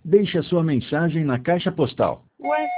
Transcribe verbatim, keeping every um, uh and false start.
Deixe a sua mensagem na caixa postal. Ué,